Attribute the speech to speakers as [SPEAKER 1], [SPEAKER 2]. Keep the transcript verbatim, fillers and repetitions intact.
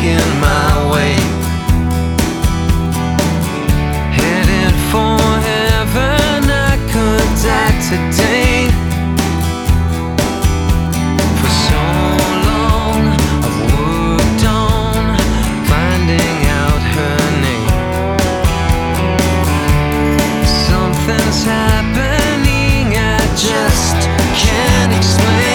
[SPEAKER 1] making my way, headed for heaven. I could die today. For so long I've worked on finding out her name. Something's happening I just can't explain.